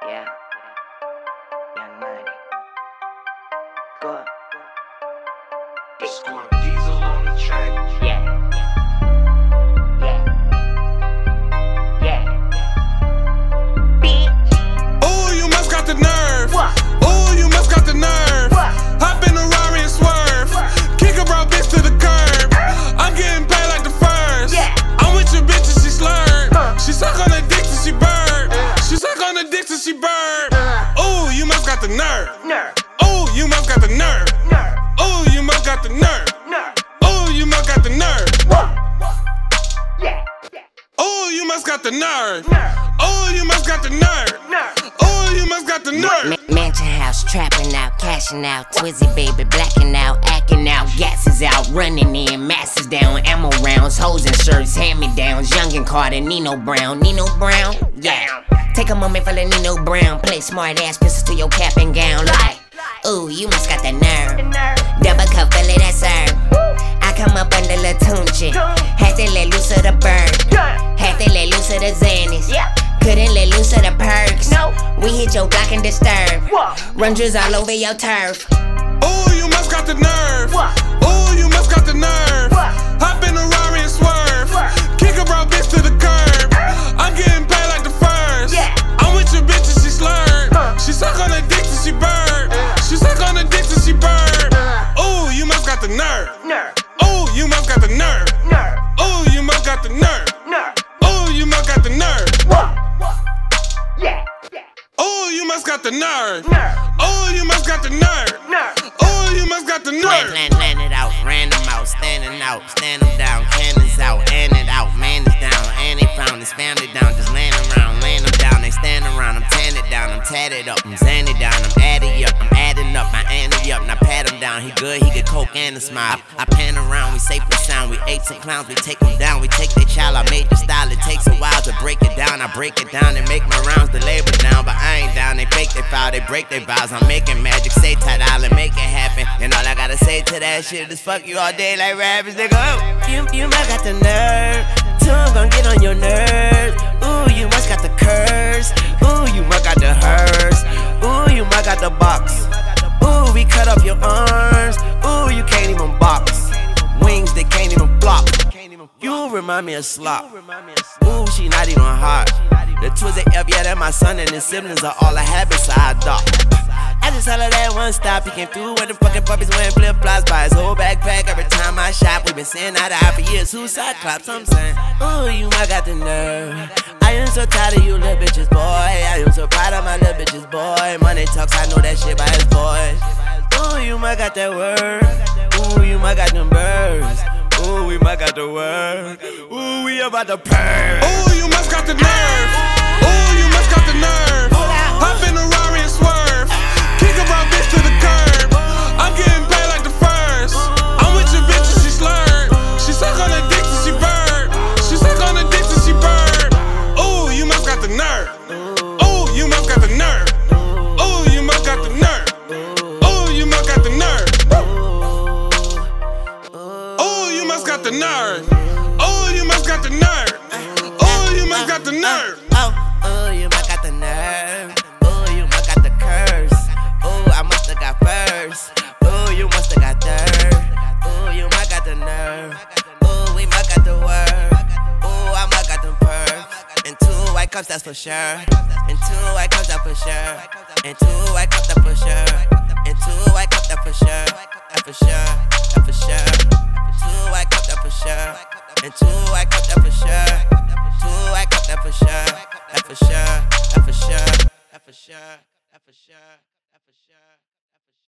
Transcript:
Yeah. Young Money. Go. Squirt Diesel on the track. Yeah. Yeah. Yeah. Bitch. Ooh, you must got the nerve. What? Ooh, you must got the nerve. What? Hop in the Rari and swerve. Kick a broke bitch to the curb. I'm getting paid like the first. Yeah. I'm with your bitch and she slurred. She suck on the dick till she burn. She suck on the dick till she burn. Ooh, you must got the nerve. Nerve. Ooh, you must got the nerve. Nerve. Ooh, you must got the nerve. Nerve. Ooh, you must got the nerve. What? Yeah. Ooh, you must got the nerve. Nerve. Ooh, you must got the nerve. Nerve. Ooh, you must got the nerve. Mansion house, trapping out, cashing out, Twizzy baby, blacking out, acting out, gas is out, running in, masses down, ammo rounds, hoes and shirts, hand-me-downs, Young and Carter, Nino Brown, yeah. Take a moment for the Nino Brown, play smart ass pistols to your cap and gown, like, ooh, you must got the nerve, double cup, fill it, that's serve. I come up under La Tunchi, had to let loose of the bird, had to let loose of the Xannies. Couldn't let loose of the perks. No. We hit your block and disturb. What? Run drills all over your turf. Ooh, you must got the nerve. What? Ooh, you must got the nerve. What? Hop in the Rari and swerve. What? Kick a broke bitch to the curb. I'm getting paid like the first. Yeah. I'm with your bitch and she slurred. She suck on the dick till she burn. She suck on the dick till she burn. Ooh, you must got the nerve. Nerve. Ooh, you must got the nerve. Nerve. Ooh, you must got the nerve. Nerve. Ooh, you must got the nerve. What? Yeah. Ooh, you must got the nerve. Nerve. Ooh, you must got the nerve. Nerve. Ooh, you must got the nerve. Land it out, random out, stand them down, cannons out, and it out, man is down, and they found his family down, just laying around, laying them down, they stand around, I'm tearing it down, I'm tatted up, I'm zan it down, I'm adding up, I'm adding up, my ante up, now pat him down, he good, he get coke and a smile. I pan around, we safe and sound, we apes and clowns, we take them down, we take their child, I made the style, it takes a while to break it down, I break it down and make my rounds, the labor down, but I ain't down, they fake they foul, they break their vows, I'm making magic, say tight island, make it happen, and all I gotta say to that shit is fuck you all day like rappers, nigga. You must got the nerve, tongue gon' get on your nerves. Ooh, you must got the curse. Ooh, you must got the hearse. Ooh, you must got the box. Ooh, we cut up your arms. Ooh, you can't even box. Wings they can't even block. You remind me of Slop. Ooh, she not even hot. The Twizzy F, yeah, that my son and his siblings are all the habits I adopt. I just tell her that one stop, he came through with the fucking puppies wearing flip-flops by his whole backpack. Every time I shop, we been saying eye to eye for years. Who's Cyclops? I'm saying, ooh, you might got the nerve. I am so tired of you little bitches, boy. I am so proud of my little bitches, boy. Money talks, I know that shit by his boys. Ooh, you might got that word. Ooh, you might got them birds. Ooh, we might got the word. Ooh, we about to purr. Ooh, you must got the nerve. Ooh, you must got the nerve. Hop in the Rari and swerve. Kick a broke bitch to the curb. I'm getting paid like the first. I'm with your bitch and she slurred. She suck on the dick till she burn. She suck on the dick till she burn. Ooh, you must got the nerve. Ooh, you must got the nerve. Ooh, you must got the nerve. Ooh, you must got the nerve. Ooh, you must got the nerve. Ooh, you must got the nerve. Ooh, you must got the nerve. Oh, you must got the nerve. Oh, you must got the curse. Oh, I must have got first. Oh, you must have got dirt. Oh, you must got the nerve. Oh, we must got the word. Oh, I must got them perks. And 2 white cups, that's for sure. And 2 white cups, that's for sure. And 2 white cups, that's for sure. And 2 white cups, that's for sure. That's for sure. That's for sure. 2 white cups, that's for sure. And 2 white cups, that's for sure. 2 white cups, that's for sure. That's for sure. That's for sure. That's for sure. That's for sure. That's for sure.